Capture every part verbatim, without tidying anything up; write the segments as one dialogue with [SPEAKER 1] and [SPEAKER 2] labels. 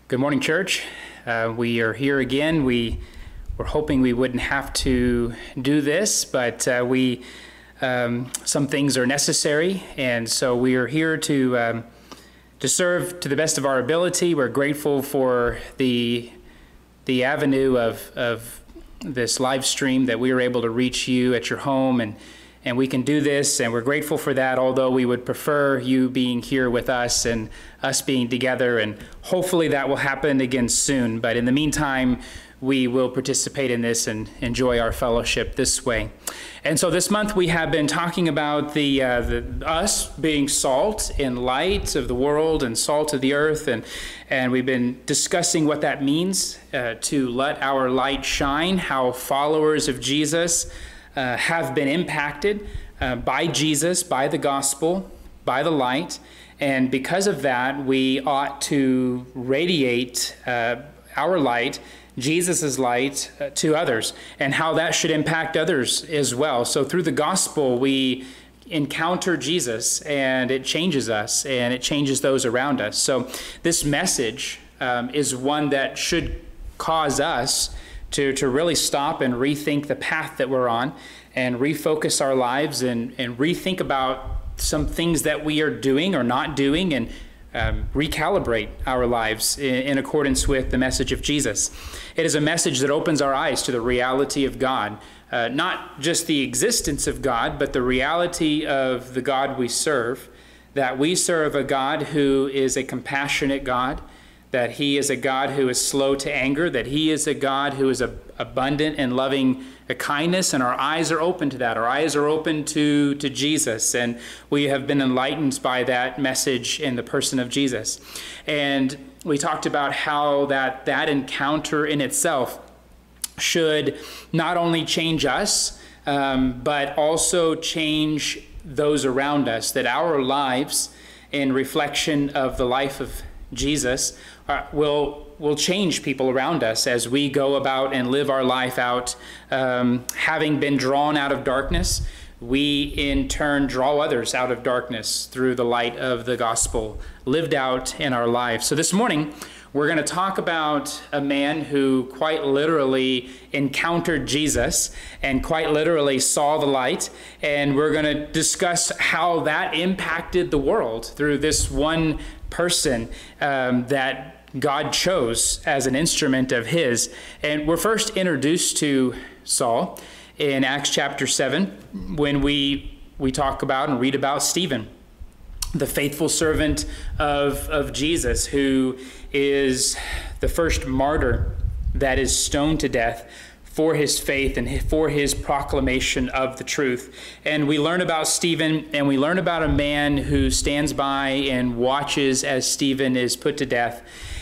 [SPEAKER 1] Good morning, church. Uh, we are here again. We were hoping we wouldn't have to do this, but uh, we um, some things are necessary, and so we are here to um, to serve to the best of our ability. We're grateful for the the avenue of of this live stream that we are able to reach you at your home, and and we can do this, and we're grateful for that, although we would prefer you being here with us and us being together, and hopefully that will happen again soon. But in the meantime, we will participate in this and enjoy our fellowship this way. And so this month we have been talking about the, uh, the us being salt and light of the world and salt of the earth, and and we've been discussing what that means uh, to let our light shine, how followers of Jesus Uh, have been impacted uh, by Jesus, by the gospel, by the light, and because of that, we ought to radiate uh, our light, Jesus' light, uh, to others, and how that should impact others as well. So through the gospel, we encounter Jesus, and it changes us, and it changes those around us. So this message um, is one that should cause us to, to really stop and rethink the path that we're on and refocus our lives and, and rethink about some things that we are doing or not doing, and um, recalibrate our lives in, in accordance with the message of Jesus. It is a message that opens our eyes to the reality of God, uh, not just the existence of God, but the reality of the God we serve, that we serve a God who is a compassionate God, that he is a God who is slow to anger, that he is a God who is a, abundant and loving a kindness, and our eyes are open to that. Our eyes are open to, to Jesus, and we have been enlightened by that message in the person of Jesus. And we talked about how that, that encounter in itself should not only change us, um, but also change those around us, that our lives in reflection of the life of Jesus uh, will will change people around us as we go about and live our life out. Um, having been drawn out of darkness, we in turn draw others out of darkness through the light of the gospel lived out in our lives. So this morning, we're going to talk about a man who quite literally encountered Jesus and quite literally saw the light. And we're going to discuss how that impacted the world through this one person um, that God chose as an instrument of his. And we're first introduced to Saul in Acts chapter seven when we we talk about and read about Stephen, the faithful servant of, of Jesus, who is the first martyr that is stoned to death for his faith and for his proclamation of the truth. And we learn about Stephen, and we learn about a man who stands by and watches as Stephen is put to death.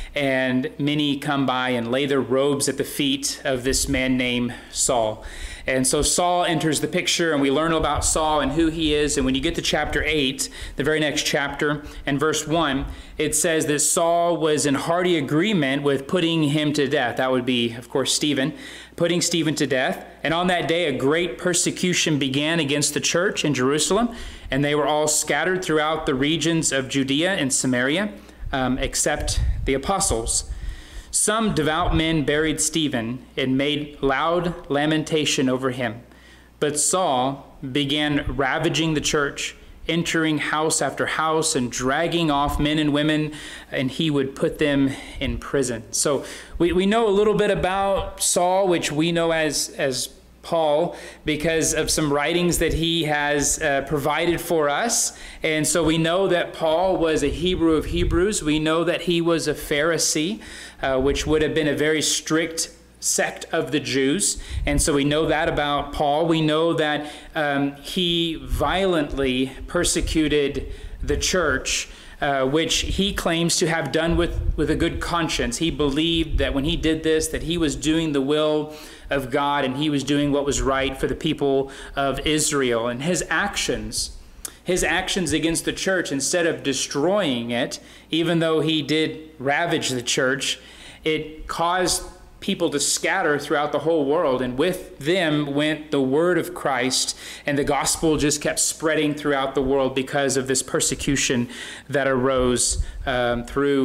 [SPEAKER 1] And many come by and lay their robes at the feet of this man named Saul. And so Saul enters the picture, and we learn about Saul and who he is. And when you get to chapter eight, the very next chapter, and verse one, it says that Saul was in hearty agreement with putting him to death. That would be, of course, Stephen, putting Stephen to death. And on that day, a great persecution began against the church in Jerusalem, and they were all scattered throughout the regions of Judea and Samaria, um, except the apostles. Some devout men buried Stephen and made loud lamentation over him. But Saul began ravaging the church, entering house after house and dragging off men and women, and he would put them in prison. So we, we know a little bit about Saul, which we know as, as Paul, because of some writings that he has uh, provided for us. And so we know that Paul was a Hebrew of Hebrews. We know that he was a Pharisee, uh, which would have been a very strict sect of the Jews. And so we know that about Paul. We know that um, he violently persecuted the church, uh, which he claims to have done with, with a good conscience. He believed that when he did this, that he was doing the will of God, and he was doing what was right for the people of Israel. And his actions, his actions against the church, instead of destroying it, even though he did ravage the church, it caused people to scatter throughout the whole world, and with them went the word of Christ, and the gospel just kept spreading throughout the world because of this persecution that arose um, through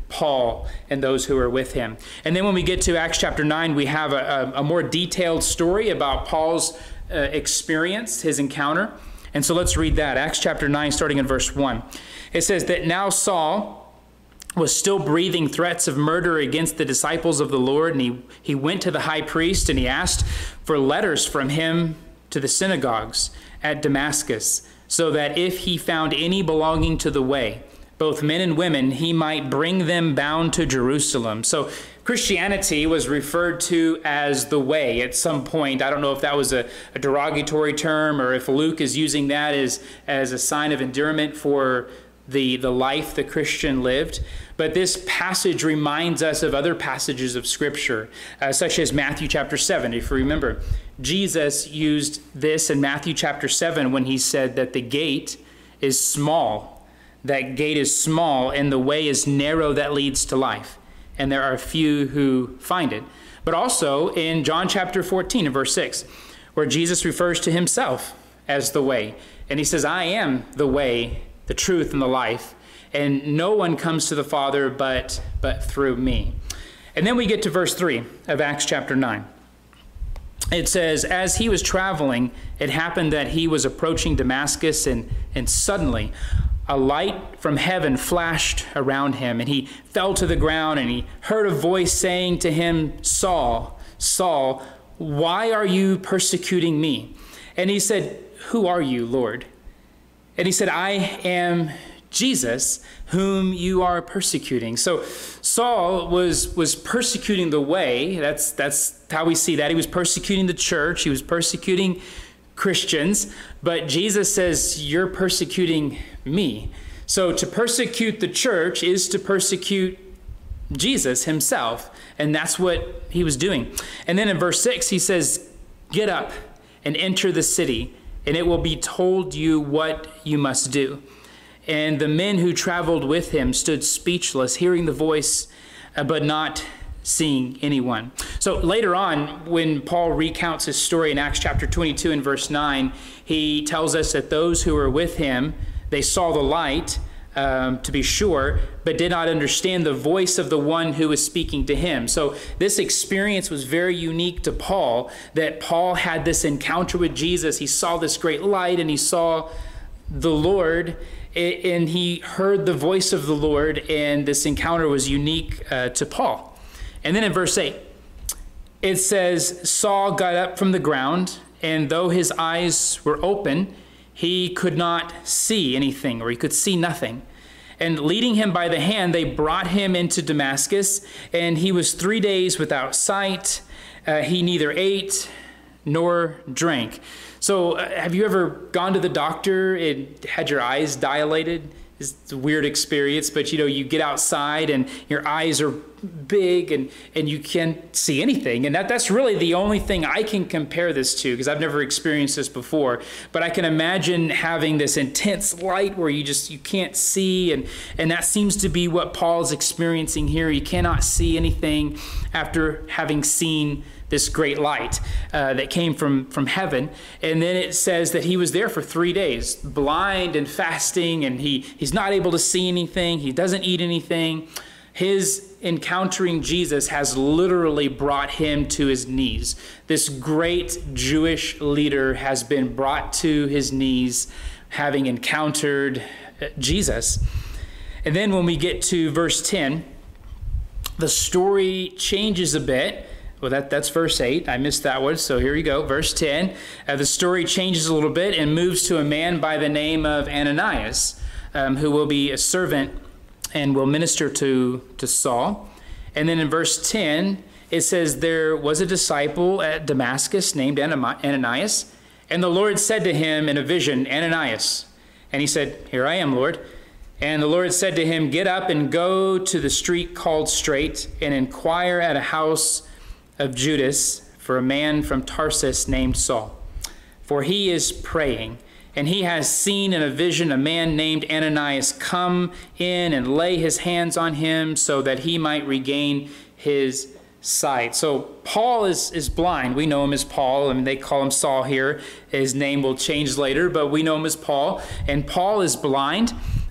[SPEAKER 1] Paul and those who are with him. And then when we get to Acts chapter nine, we have a, a, a more detailed story about Paul's uh, experience, his encounter. And so let's read that. Acts chapter nine, starting in verse one. It says that now Saul was still breathing threats of murder against the disciples of the Lord, and he, he went to the high priest and he asked for letters from him to the synagogues at Damascus, so that if he found any belonging to the way, both men and women, he might bring them bound to Jerusalem. So Christianity was referred to as the way at some point. I don't know if that was a, a derogatory term or if Luke is using that as, as a sign of endearment for the, the life the Christian lived. But this passage reminds us of other passages of Scripture, uh, such as Matthew chapter seven. If you remember, Jesus used this in Matthew chapter seven when he said that the gate is small. That gate is small and the way is narrow that leads to life, and there are few who find it. But also in John chapter fourteen and verse six, where Jesus refers to himself as the way. And he says, I am the way, the truth, and the life, and no one comes to the Father but, but through me. And then we get to verse three of Acts chapter nine. It says, as he was traveling, it happened that he was approaching Damascus, and, and suddenly a light from heaven flashed around him, and he fell to the ground, and he heard a voice saying to him, Saul, Saul, why are you persecuting me? And he said, who are you, Lord? And he said, I am Jesus, whom you are persecuting. So Saul was, was persecuting the way. That's, that's how we see that. He was persecuting the church. He was persecuting Christians. But Jesus says, you're persecuting me. So to persecute the church is to persecute Jesus himself. And that's what he was doing. And then in verse six, he says, get up and enter the city, and it will be told you what you must do. And the men who traveled with him stood speechless, hearing the voice, uh, but not seeing anyone. So later on, when Paul recounts his story in Acts chapter twenty-two and verse nine, he tells us that those who were with him, they saw the light, um, to be sure, but did not understand the voice of the one who was speaking to him. So this experience was very unique to Paul, that Paul had this encounter with Jesus. He saw this great light, and he saw the Lord, and he heard the voice of the Lord, and this encounter was unique uh, to Paul. And then in verse eight, it says, Saul got up from the ground, and though his eyes were open, he could not see anything, or he could see nothing. And leading him by the hand, they brought him into Damascus, and he was three days without sight. Uh, he neither ate nor drank. So uh, have you ever gone to the doctor and had your eyes dilated? It's a weird experience, but you know, you get outside and your eyes are big and, and you can't see anything. And that, that's really the only thing I can compare this to, because I've never experienced this before. But I can imagine having this intense light where you just, you can't see. And, and that seems to be what Paul's experiencing here. He cannot see anything after having seen this great light uh, that came from, from heaven. And then it says that he was there for three days, blind and fasting, and he, he's not able to see anything. He doesn't eat anything. His encountering Jesus has literally brought him to his knees. This great Jewish leader has been brought to his knees, having encountered Jesus. And then when we get to verse ten, the story changes a bit. Well, that, that's verse eight. I missed that one, so here you go. Verse ten. Uh, the story changes a little bit and moves to a man by the name of Ananias, um, who will be a servant and will minister to, to Saul. And then in verse ten, it says, there was a disciple at Damascus named Ananias, and the Lord said to him in a vision, Ananias. And he said, here I am, Lord. And the Lord said to him, get up and go to the street called Straight, and inquire at a house of Judas for a man from Tarsus named Saul. For he is praying, and he has seen in a vision a man named Ananias come in and lay his hands on him so that he might regain his sight. So Paul is, is blind. We know him as Paul. I mean, they call him Saul here. His name will change later, but we know him as Paul. And Paul is blind.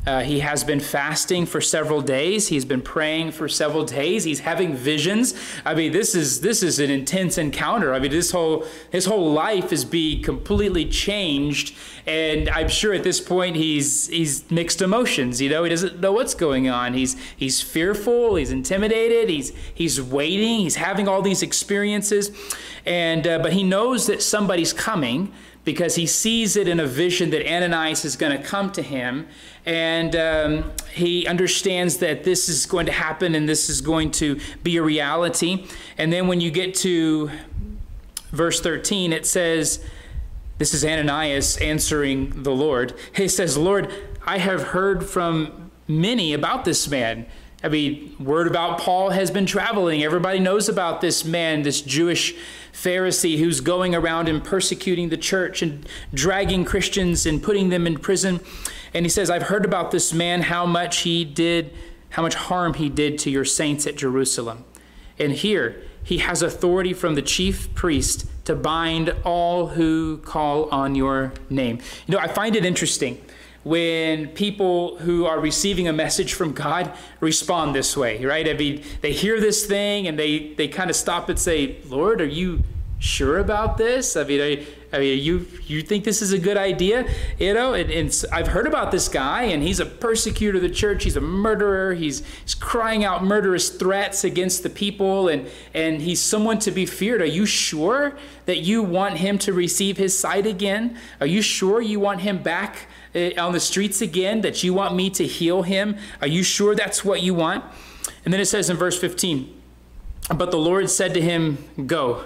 [SPEAKER 1] Uh, he has been fasting for several days. He's been praying for several days. He's having visions. I mean, this is this is an intense encounter. I mean, this whole his whole life is being completely changed. And I'm sure at this point he's he's mixed emotions. You know, he doesn't know what's going on. He's he's fearful. He's intimidated. He's he's waiting. He's having all these experiences, and uh, but he knows that somebody's coming, because he sees it in a vision that Ananias is going to come to him. And um, he understands that this is going to happen and this is going to be a reality. And then when you get to verse thirteen, it says, this is Ananias answering the Lord. He says, Lord, I have heard from many about this man. I mean, word about Paul has been traveling. Everybody knows about this man, this Jewish Pharisee who's going around and persecuting the church and dragging Christians and putting them in prison. And he says, I've heard about this man, how much he did, how much harm he did to your saints at Jerusalem. And here he has authority from the chief priest to bind all who call on your name. You know, I find it interesting when people who are receiving a message from God respond this way, right? I mean, they hear this thing and they, they kind of stop and say, Lord, are you sure about this? I mean, I, I mean, you you think this is a good idea? You know, and, and I've heard about this guy, and he's a persecutor of the church. He's a murderer. He's, he's crying out murderous threats against the people, and, and he's someone to be feared. Are you sure that you want him to receive his sight again? Are you sure you want him back on the streets again, that you want me to heal him? Are you sure that's what you want? And then it says in verse fifteen, but the Lord said to him, go,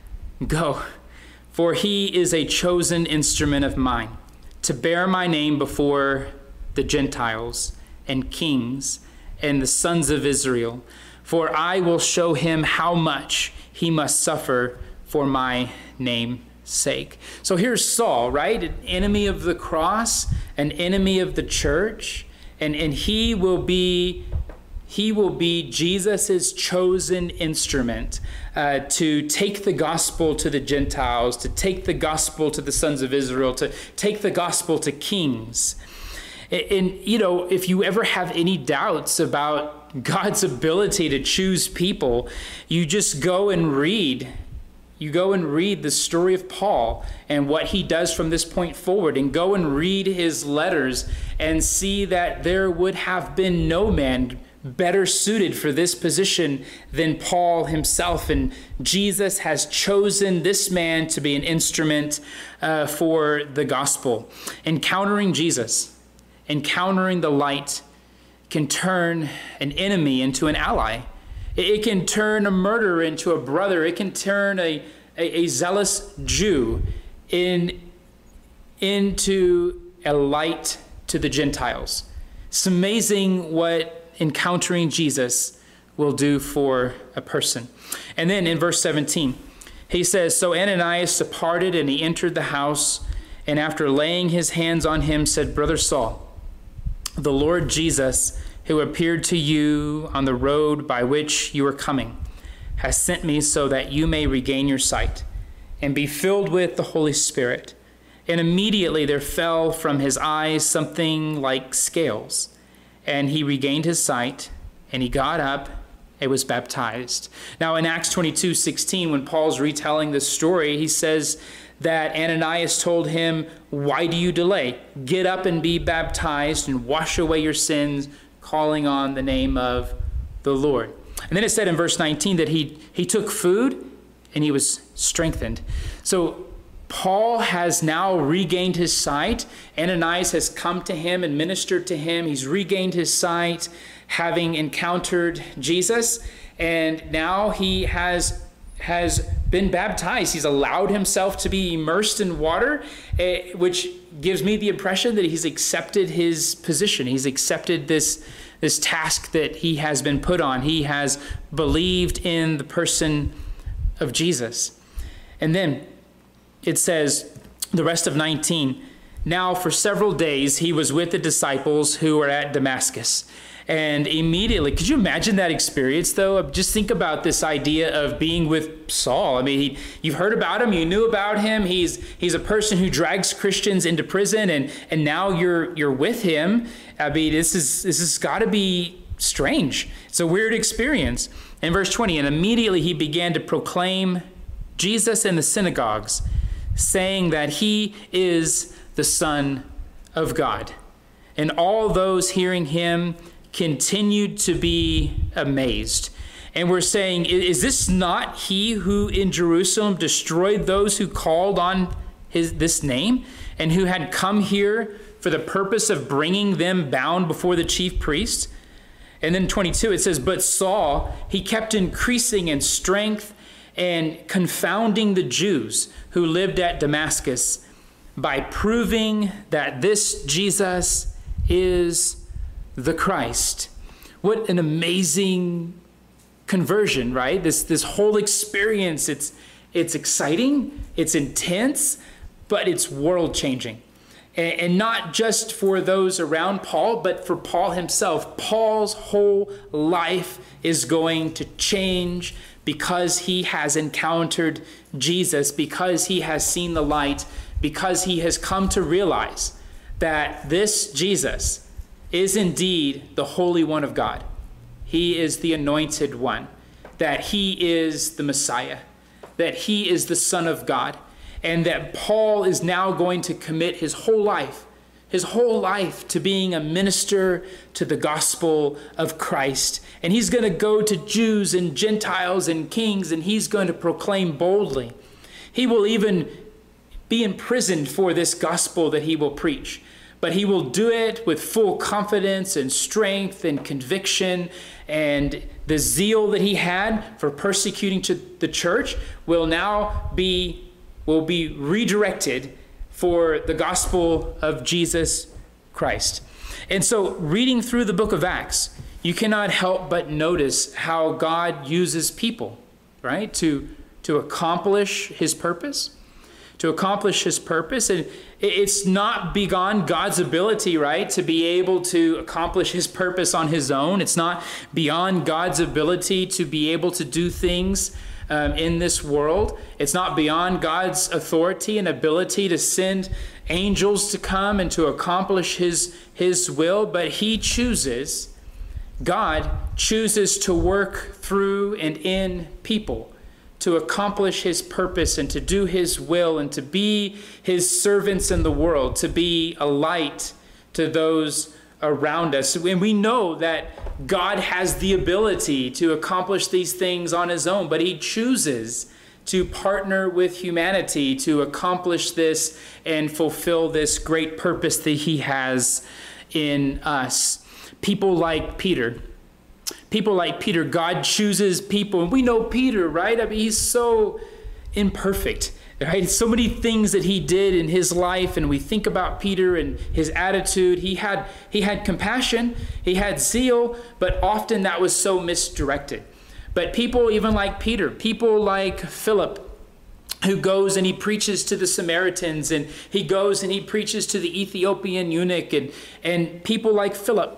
[SPEAKER 1] go, for he is a chosen instrument of mine to bear my name before the Gentiles and kings and the sons of Israel. For I will show him how much he must suffer for my name's sake. So here's Saul, right? An enemy of the cross, an enemy of the church, and, and he will be He will be Jesus's chosen instrument uh, to take the gospel to the Gentiles, to take the gospel to the sons of Israel, to take the gospel to kings. And, and you know, if you ever have any doubts about God's ability to choose people, you just go and read. You go and read the story of Paul and what he does from this point forward, and go and read his letters and see that there would have been no man better suited for this position than Paul himself. And Jesus has chosen this man to be an instrument uh, for the gospel. Encountering Jesus, encountering the light, can turn an enemy into an ally. It can turn a murderer into a brother. It can turn a, a, a zealous Jew in, into a light to the Gentiles. It's amazing what encountering Jesus will do for a person. And then in verse seventeen, he says, so Ananias departed and he entered the house, and after laying his hands on him said, Brother Saul, the Lord Jesus, who appeared to you on the road by which you are coming, has sent me so that you may regain your sight and be filled with the Holy Spirit. And immediately there fell from his eyes something like scales, and he regained his sight, and he got up and was baptized. Now in Acts twenty-two sixteen, when Paul's retelling this story, he says that Ananias told him, why do you delay? Get up and be baptized and wash away your sins, calling on the name of the Lord. And then it said in verse nineteen that he, he took food and he was strengthened. So Paul has now regained his sight. Ananias has come to him and ministered to him. He's regained his sight, having encountered Jesus. And now he has, has been baptized. He's allowed himself to be immersed in water, eh, which gives me the impression that he's accepted his position. He's accepted this, this task that he has been put on. He has believed in the person of Jesus. And then it says, the rest of nineteen, Now for several days he was with the disciples who were at Damascus. And immediately, could you imagine that experience though? Just think about this idea of being with Saul. I mean, he, you've heard about him, you knew about him. He's he's a person who drags Christians into prison, and and now you're you're with him. I mean, this is this has got to be strange. It's a weird experience. In verse twenty, and immediately he began to proclaim Jesus in the synagogues, saying that he is the Son of God. And all those hearing him continued to be amazed. And we're saying, is this not he who in Jerusalem destroyed those who called on his this name, and who had come here for the purpose of bringing them bound before the chief priests? And then twenty-two, it says, but Saul, he kept increasing in strength and confounding the Jews who lived at Damascus by proving that this Jesus is the Christ. What an amazing conversion, right? This this whole experience, it's it's exciting, it's intense, but it's world-changing. And, and not just for those around Paul, but for Paul himself. Paul's whole life is going to change because he has encountered Jesus, because he has seen the light, because he has come to realize that this Jesus is indeed the Holy One of God. He is the Anointed One, that he is the Messiah, that he is the Son of God, and that Paul is now going to commit his whole life, his whole life to being a minister to the gospel of Christ. And he's going to go to Jews and Gentiles and kings, and he's going to proclaim boldly. He will even be imprisoned for this gospel that he will preach. But he will do it with full confidence and strength and conviction, and the zeal that he had for persecuting to the church will now be will be redirected for the gospel of Jesus Christ. And so reading through the book of Acts, you cannot help but notice how God uses people, right, to to accomplish his purpose. To accomplish his purpose. And it's not beyond God's ability, right, to be able to accomplish his purpose on his own. It's not beyond God's ability to be able to do things um, in this world. It's not beyond God's authority and ability to send angels to come and to accomplish his, his will. But he chooses, God chooses to work through and in people, to accomplish his purpose and to do his will and to be his servants in the world, to be a light to those around us. And we know that God has the ability to accomplish these things on his own, but he chooses to partner with humanity to accomplish this and fulfill this great purpose that he has in us. People like Peter. People like Peter, God chooses people. And we know Peter, right? I mean, he's so imperfect, right? So many things that he did in his life. And we think about Peter and his attitude. He had, he had compassion, he had zeal, but often that was so misdirected. But people even like Peter, people like Philip, who goes and he preaches to the Samaritans, and he goes and he preaches to the Ethiopian eunuch, and, and people like Philip,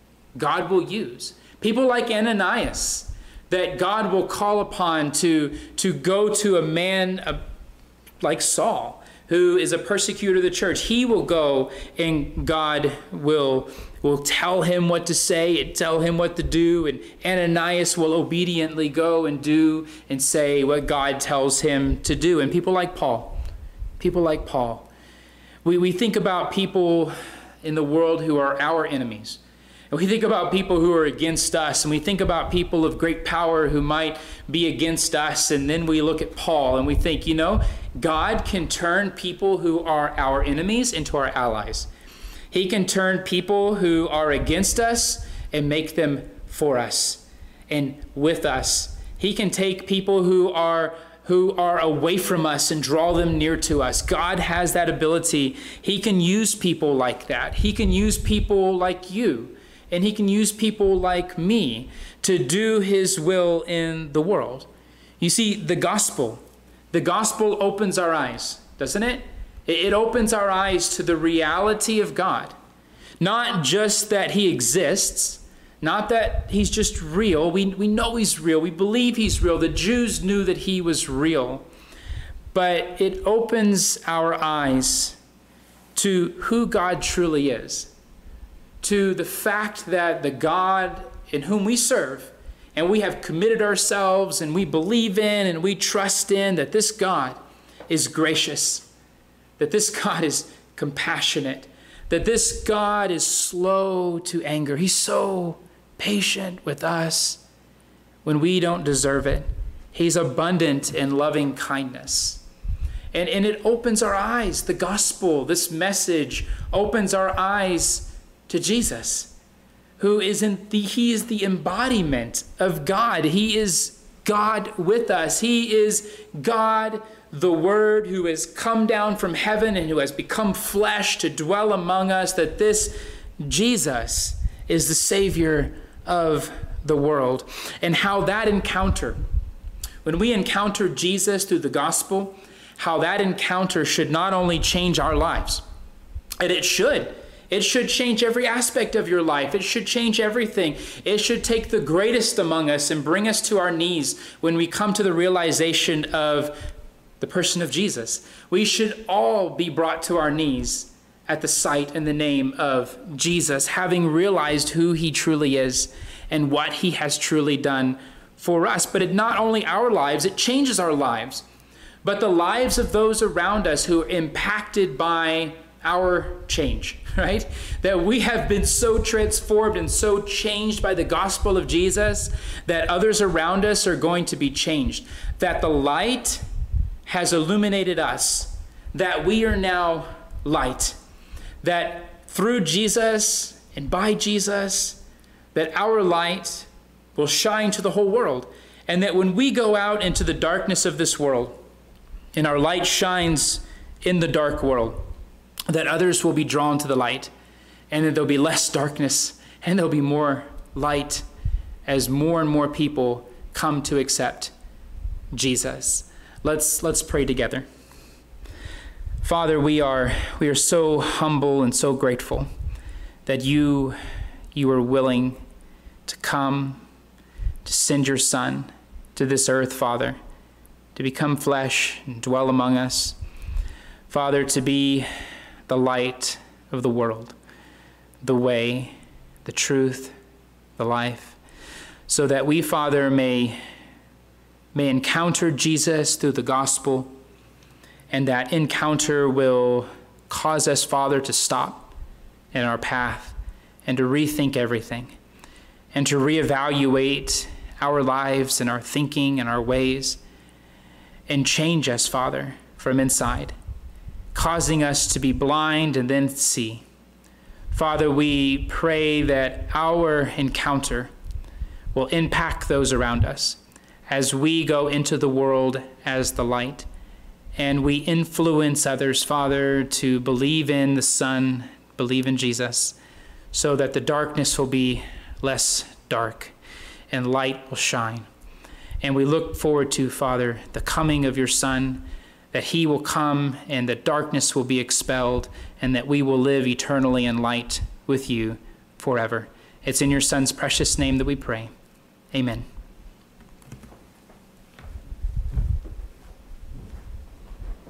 [SPEAKER 1] God will use. People like Ananias, that God will call upon to, to go to a man uh, like Saul, who is a persecutor of the church. He will go and God will, will tell him what to say and tell him what to do. And Ananias will obediently go and do and say what God tells him to do. And people like Paul, people like Paul. We, we think about people in the world who are our enemies. And we think about people who are against us, and we think about people of great power who might be against us, and then we look at Paul and we think, you know, God can turn people who are our enemies into our allies. He can turn people who are against us and make them for us and with us. He can take people who are who are away from us and draw them near to us. God has that ability. He can use people like that. He can use people like you. And he can use people like me to do his will in the world. You see, the gospel, the gospel opens our eyes, doesn't it? It opens our eyes to the reality of God. Not just that he exists, not that he's just real. We, we know he's real. We believe he's real. The Jews knew that he was real. But it opens our eyes to who God truly is, to the fact that the God in whom we serve and we have committed ourselves and we believe in and we trust in, that this God is gracious, that this God is compassionate, that this God is slow to anger. He's so patient with us when we don't deserve it. He's abundant in loving kindness. And, and it opens our eyes. The gospel, this message, opens our eyes to Jesus, who is in the, he is the embodiment of God. He is God with us. He is God, the Word, who has come down from heaven and who has become flesh to dwell among us, that this Jesus is the Savior of the world. And how that encounter, when we encounter Jesus through the gospel, how that encounter should not only change our lives, and it should. It should change every aspect of your life. It should change everything. It should take the greatest among us and bring us to our knees when we come to the realization of the person of Jesus. We should all be brought to our knees at the sight and the name of Jesus, having realized who he truly is and what he has truly done for us. But it not only our lives, it changes our lives, but the lives of those around us who are impacted by our change, right? That we have been so transformed and so changed by the gospel of Jesus that others around us are going to be changed. That the light has illuminated us, that we are now light. That through Jesus and by Jesus, that our light will shine to the whole world. And that when we go out into the darkness of this world, and our light shines in the dark world, that others will be drawn to the light, and that there'll be less darkness, and there'll be more light as more and more people come to accept Jesus. Let's, let's pray together. Father, we are, we are so humble and so grateful that you, you are willing to come, to send your Son to this earth, Father, to become flesh and dwell among us. Father, to be the light of the world, the way, the truth, the life, so that we, Father, may, may encounter Jesus through the gospel, and that encounter will cause us, Father, to stop in our path and to rethink everything and to reevaluate our lives and our thinking and our ways, and change us, Father, from inside, causing us to be blind and then see. Father, we pray that our encounter will impact those around us as we go into the world as the light, and we influence others, Father, to believe in the Son, believe in Jesus, so that the darkness will be less dark and light will shine. And we look forward to, Father, the coming of your Son, that he will come and that darkness will be expelled and that we will live eternally in light with you forever. It's in your Son's precious name that we pray. Amen.